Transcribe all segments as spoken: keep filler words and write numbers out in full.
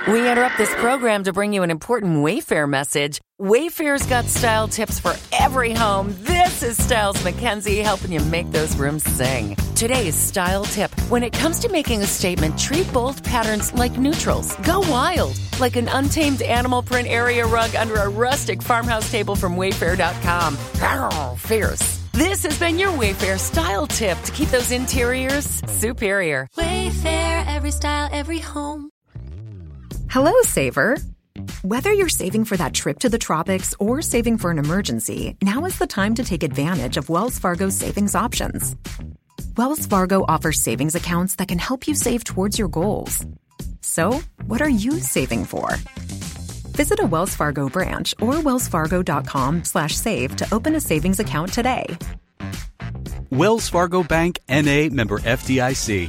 We interrupt this program to bring you an important Wayfair message. Wayfair's got style tips for every home. This is Styles McKenzie helping you make those rooms sing. Today's style tip. When it comes to making a statement, treat bold patterns like neutrals. Go wild, like an untamed animal print area rug under a rustic farmhouse table from Wayfair dot com. Arr, fierce. This has been your Wayfair style tip to keep those interiors superior. Wayfair, every style, every home. Hello, saver. Whether you're saving for that trip to the tropics or saving for an emergency, now is the time to take advantage of Wells Fargo's savings options. Wells Fargo offers savings accounts that can help you save towards your goals. So, what are you saving for? Visit a Wells Fargo branch or wellsfargo.com slash save to open a savings account today. Wells Fargo Bank, N A, member F D I C.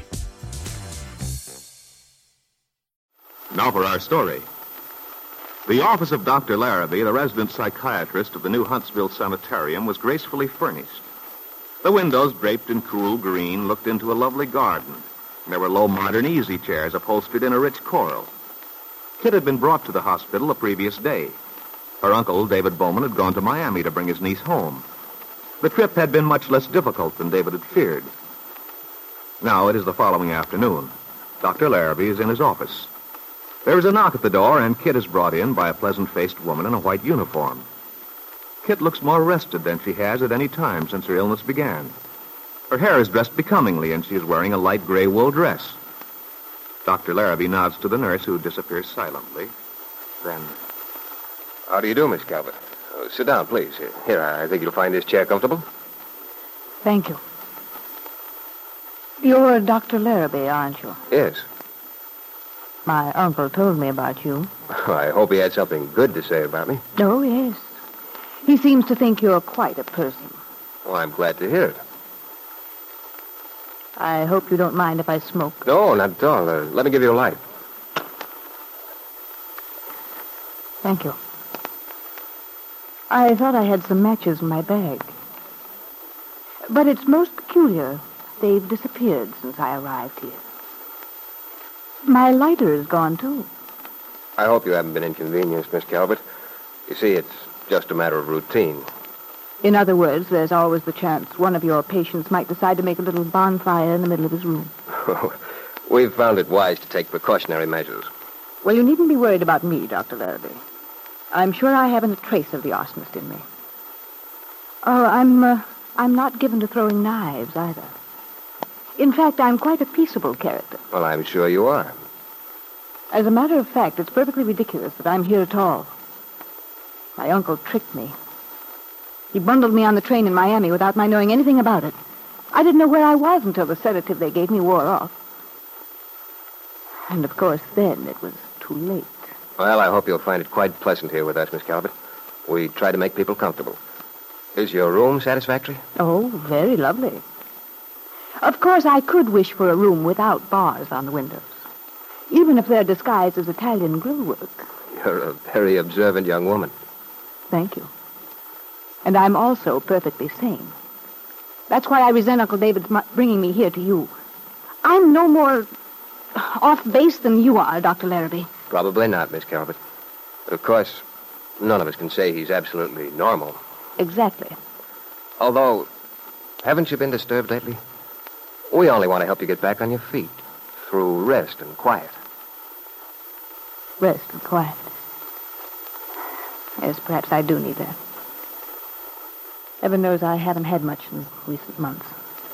Now for our story. The office of Doctor Larrabee, the resident psychiatrist of the new Huntsville Sanitarium, was gracefully furnished. The windows, draped in cool green, looked into a lovely garden. There were low modern easy chairs upholstered in a rich coral. Kit had been brought to the hospital the previous day. Her uncle, David Bowman, had gone to Miami to bring his niece home. The trip had been much less difficult than David had feared. Now it is the following afternoon. Doctor Larrabee is in his office. There is a knock at the door, and Kit is brought in by a pleasant-faced woman in a white uniform. Kit looks more rested than she has at any time since her illness began. Her hair is dressed becomingly, and she is wearing a light gray wool dress. Doctor Larrabee nods to the nurse, who disappears silently. Then... How do you do, Miss Calvert? Oh, sit down, please. Here, I think you'll find this chair comfortable. Thank you. You're Doctor Larrabee, aren't you? Yes. My uncle told me about you. I hope he had something good to say about me. Oh, yes. He seems to think you're quite a person. Well, I'm glad to hear it. I hope you don't mind if I smoke. No, not at all. Uh, let me give you a light. Thank you. I thought I had some matches in my bag. But it's most peculiar. They've disappeared since I arrived here. My lighter is gone, too. I hope you haven't been inconvenienced, Miss Calvert. You see, it's just a matter of routine. In other words, there's always the chance one of your patients might decide to make a little bonfire in the middle of his room. We've found it wise to take precautionary measures. Well, you needn't be worried about me, Doctor Larrabee. I'm sure I haven't a trace of the arsonist in me. Oh, I'm, uh, I'm not given to throwing knives, either. In fact, I'm quite a peaceable character. Well, I'm sure you are. As a matter of fact, it's perfectly ridiculous that I'm here at all. My uncle tricked me. He bundled me on the train in Miami without my knowing anything about it. I didn't know where I was until the sedative they gave me wore off. And, of course, then it was too late. Well, I hope you'll find it quite pleasant here with us, Miss Calvert. We try to make people comfortable. Is your room satisfactory? Oh, very lovely. Of course, I could wish for a room without bars on the windows, even if they're disguised as Italian grill work. You're a very observant young woman. Thank you. And I'm also perfectly sane. That's why I resent Uncle David's bringing me here to you. I'm no more off base than you are, Doctor Larrabee. Probably not, Miss Calvert. But of course, none of us can say he's absolutely normal. Exactly. Although, haven't you been disturbed lately? We only want to help you get back on your feet through rest and quiet. Rest and quiet. Yes, perhaps I do need that. Heaven knows I haven't had much in recent months.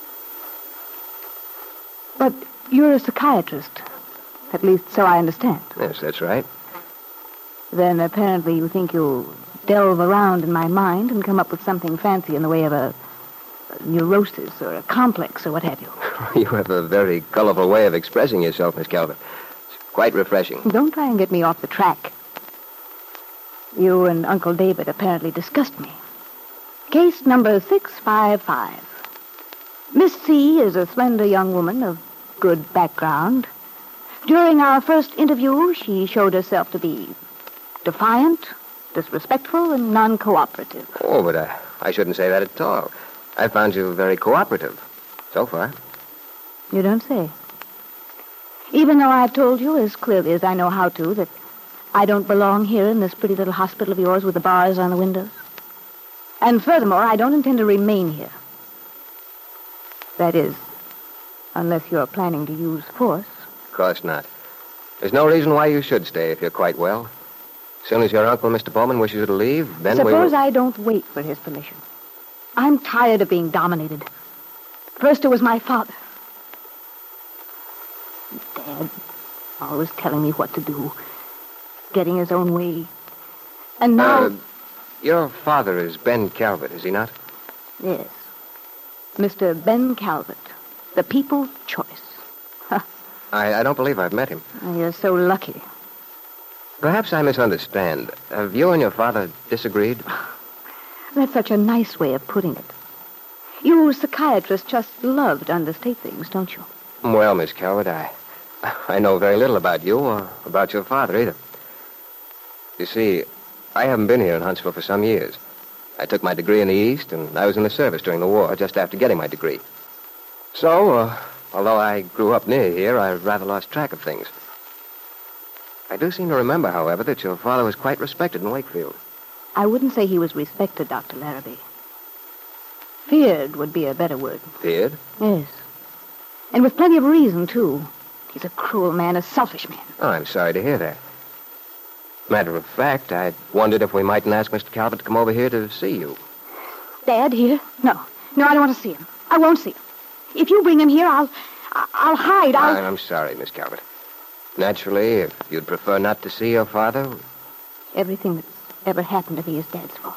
But you're a psychiatrist. At least so I understand. Yes, that's right. Then apparently you think you'll delve around in my mind and come up with something fancy in the way of a, a neurosis or a complex or what have you. You have a very colorful way of expressing yourself, Miss Calvert. It's quite refreshing. Don't try and get me off the track. You and Uncle David apparently discussed me. Case number six five five. Miss C is a slender young woman of good background. During our first interview, she showed herself to be defiant, disrespectful, and non-cooperative. Oh, but I, I shouldn't say that at all. I found you very cooperative, so far. You don't say. Even though I've told you as clearly as I know how to that I don't belong here in this pretty little hospital of yours with the bars on the windows. And furthermore, I don't intend to remain here. That is, unless you're planning to use force. Of course not. There's no reason why you should stay if you're quite well. As soon as your uncle, Mister Bowman, wishes you to leave, then we Suppose will... I don't wait for his permission. I'm tired of being dominated. First it was my father. Dad, always telling me what to do. Getting his own way. And now... Uh, your father is Ben Calvert, is he not? Yes. Mister Ben Calvert. The people's choice. I, I don't believe I've met him. Oh, you're so lucky. Perhaps I misunderstand. Have you and your father disagreed? That's such a nice way of putting it. You psychiatrists just love to understate things, don't you? Well, Miss Calvert, I, I know very little about you or about your father either. You see, I haven't been here in Huntsville for some years. I took my degree in the East, and I was in the service during the war, just after getting my degree. So, uh, although I grew up near here, I rather lost track of things. I do seem to remember, however, that your father was quite respected in Wakefield. I wouldn't say he was respected, Doctor Larrabee. Feared would be a better word. Feared? Yes. And with plenty of reason, too. He's a cruel man, a selfish man. Oh, I'm sorry to hear that. Matter of fact, I wondered if we mightn't ask Mister Calvert to come over here to see you. Dad here? No. No, I don't want to see him. I won't see him. If you bring him here, I'll... I'll hide. I'll... I'm sorry, Miss Calvert. Naturally, if you'd prefer not to see your father... Everything that's ever happened to me is Dad's fault.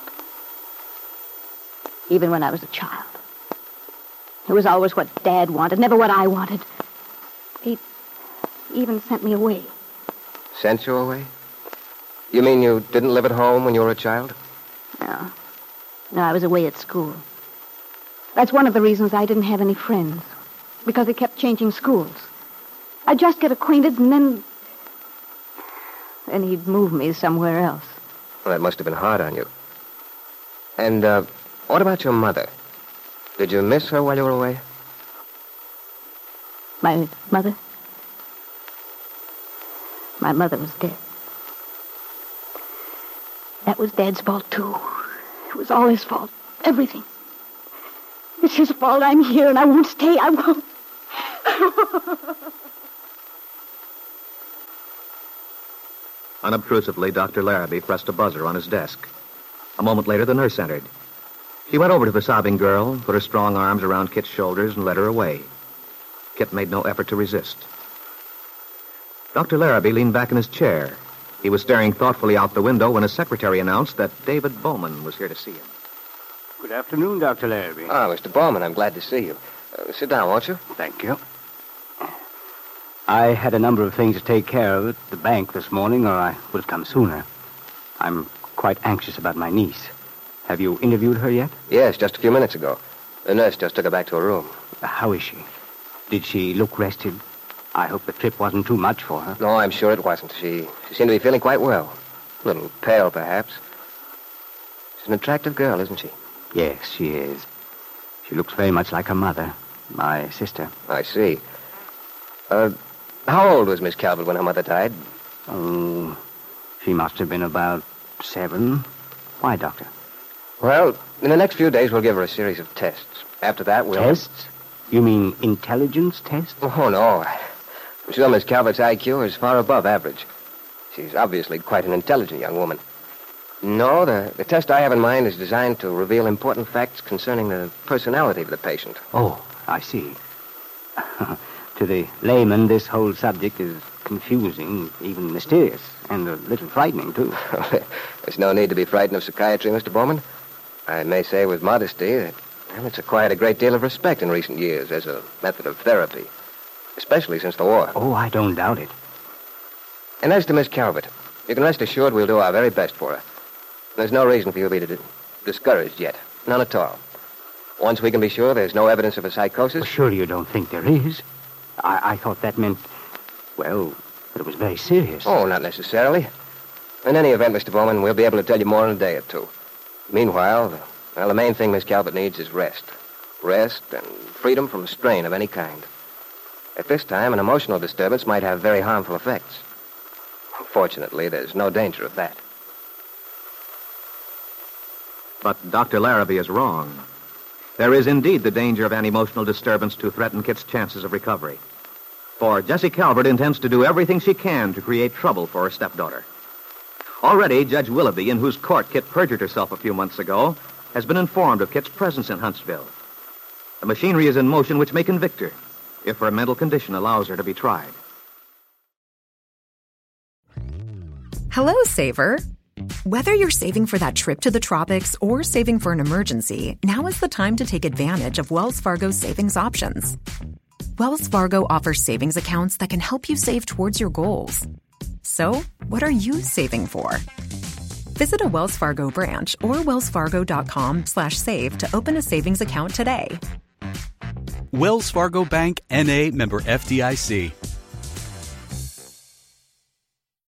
Even when I was a child. It was always what Dad wanted, never what I wanted. He even sent me away. Sent you away? You mean you didn't live at home when you were a child? No. No, I was away at school. That's one of the reasons I didn't have any friends. Because they kept changing schools. I'd just get acquainted and then... Then he'd move me somewhere else. Well, that must have been hard on you. And, uh, what about your mother? Did you miss her while you were away? My mother? My mother was dead. That was Dad's fault, too. It was all his fault. Everything. It's his fault I'm here and I won't stay. I won't. Unobtrusively, Doctor Larrabee pressed a buzzer on his desk. A moment later, the nurse entered. She went over to the sobbing girl, put her strong arms around Kit's shoulders, and led her away. Kit made no effort to resist. Doctor Larrabee leaned back in his chair. He was staring thoughtfully out the window when his secretary announced that David Bowman was here to see him. Good afternoon, Doctor Larrabee. Ah, Mister Bowman, I'm glad to see you. Uh, sit down, won't you? Thank you. I had a number of things to take care of at the bank this morning, or I would have come sooner. I'm quite anxious about my niece. Have you interviewed her yet? Yes, just a few minutes ago. The nurse just took her back to her room. How is she? Did she look rested? I hope the trip wasn't too much for her. No, I'm sure it wasn't. She, she seemed to be feeling quite well. A little pale, perhaps. She's an attractive girl, isn't she? Yes, she is. She looks very much like her mother, my sister. I see. Uh, how old was Miss Calvert when her mother died? Oh, she must have been about seven. Why, Doctor? Well, in the next few days, we'll give her a series of tests. After that, we'll... Tests? You mean intelligence tests? Oh, no. I'm sure Miss Calvert's I Q is far above average. She's obviously quite an intelligent young woman. No, the, the test I have in mind is designed to reveal important facts concerning the personality of the patient. Oh, I see. To the layman, this whole subject is confusing, even mysterious, and a little frightening, too. There's no need to be frightened of psychiatry, Mister Bowman. I may say with modesty that well, it's acquired a great deal of respect in recent years as a method of therapy, especially since the war. Oh, I don't doubt it. And as to Miss Calvert, you can rest assured we'll do our very best for her. There's no reason for you to be d- discouraged yet. None at all. Once we can be sure there's no evidence of a psychosis... Well, surely you don't think there is. I, I thought that meant, well, that it was very serious. Oh, not necessarily. In any event, Mister Bowman, we'll be able to tell you more in a day or two. Meanwhile, the, well, the main thing Miss Calvert needs is rest. Rest and freedom from strain of any kind. At this time, an emotional disturbance might have very harmful effects. Fortunately, there's no danger of that. But Doctor Larrabee is wrong. There is indeed the danger of an emotional disturbance to threaten Kit's chances of recovery. For Jessie Calvert intends to do everything she can to create trouble for her stepdaughter. Already, Judge Willoughby, in whose court Kit perjured herself a few months ago, has been informed of Kit's presence in Huntsville. The machinery is in motion which may convict her, if her mental condition allows her to be tried. Hello, Saver. Whether you're saving for that trip to the tropics or saving for an emergency, now is the time to take advantage of Wells Fargo's savings options. Wells Fargo offers savings accounts that can help you save towards your goals. So, what are you saving for? Visit a Wells Fargo branch or wellsfargo.com slash save to open a savings account today. Wells Fargo Bank, N A, member F D I C.